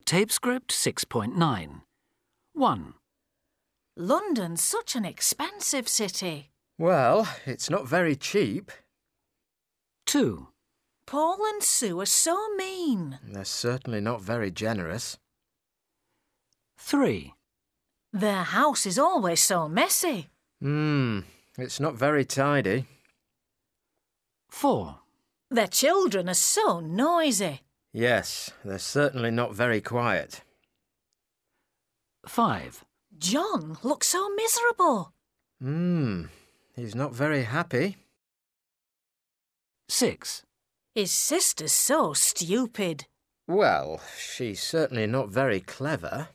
Tape script 6.9. 1. London's such an expensive city. Well, it's not very cheap. 2. Paul and Sue are so mean. They're certainly not very generous. 3. Their house is always so messy. It's not very tidy. 4. Their children are so noisy. Yes, they're certainly not very quiet. 5. John looks so miserable. He's not very happy. 6. His sister's so stupid. Well, she's certainly not very clever.